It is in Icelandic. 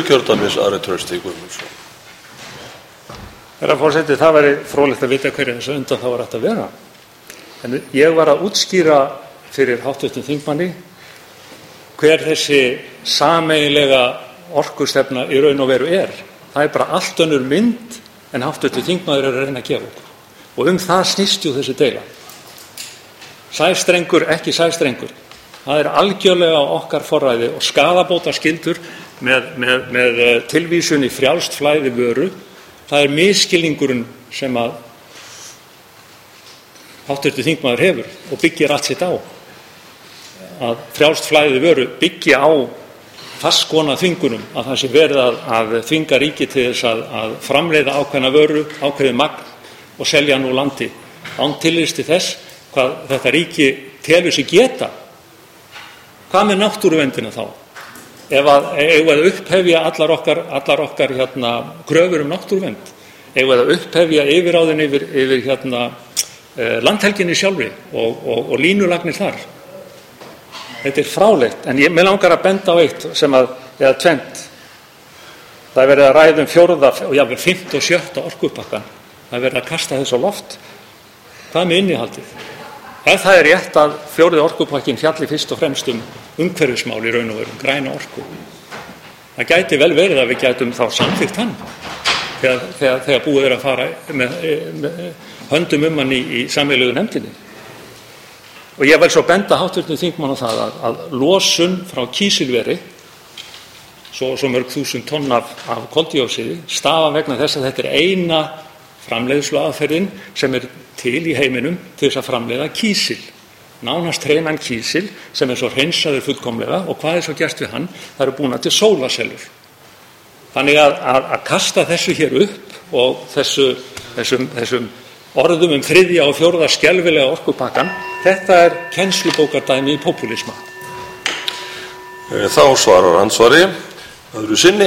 Suðurkjördæmis, Ari Trausti Guðmundsson. Herra forseti, það væri fróðlegt að vita hverju þessu undanþágur ætti að vera. En ég var að útskýra fyrir hv. þingmanni hver þessi sameiginlega orkustefna í raun og veru er. Það er bara allt önnur mynd en hv. þingmaður er að reyna að gefa okkur. Og það snýst jú þessi deila. Sæstrengur, ekki sæstrengur. Það er algjörlega á okkar forræði og skaðabótaskyldur með tilvísun í frjálst flæði vöru. Það er misskilningurinn sem að hv. þingmaður hefur og byggir allt sitt á. Að frjálst flæði vöru byggja á fastskoðna þvingunum, að það sé verið að þvinga ríki til þess að framleiða ákveðna vöru, ákveðið magn og selja nú landi. Án tillits til þess hvað þetta ríki telur sig geta. Hvað með náttúruverndina þá? Ef að upphefja allar okkar kröfur náttúruvernd, ef að upphefja yfirráðin yfir landhelginni sjálfri og línulagnir þar. Þetta er frálegt, en mig langar að benda á eitt eða tvennt. Það er verið að ræða fjórða og jafnvel 5. og 7. orkupakkann. Það er verið að kasta þess á loft. Hvað með innihaldið? Ef það er rétt að 4. orkupakkinn fjalli fyrst og fremst umhverfismál í raun og veru, græna orku. Það gæti vel verið að við gætum þá samþykkt hann þegar búið er að fara með höndum hann í sameiginlegu nefndinni. Og ég vil svo benda hv. þingmann á það að losun frá kísilveri, svo mörg þúsund tonn af koldíoxíði, stafa vegna þess að þetta er eina framleiðsluaðferðin sem er til í heiminum til þess að framleiða kísil. Nánast hreinan kísil sem er svo hreinsaður fullkomlega, og hvað er svo gert við hann? Það eru búnar til sólasellur. Þannig að kasta þessu hér upp og þessum orðum 3. og 4. skelfilega orkupakkann, þetta er kennslubókardæmi í popúlisma. Þá svarar andsvari öðru sinni.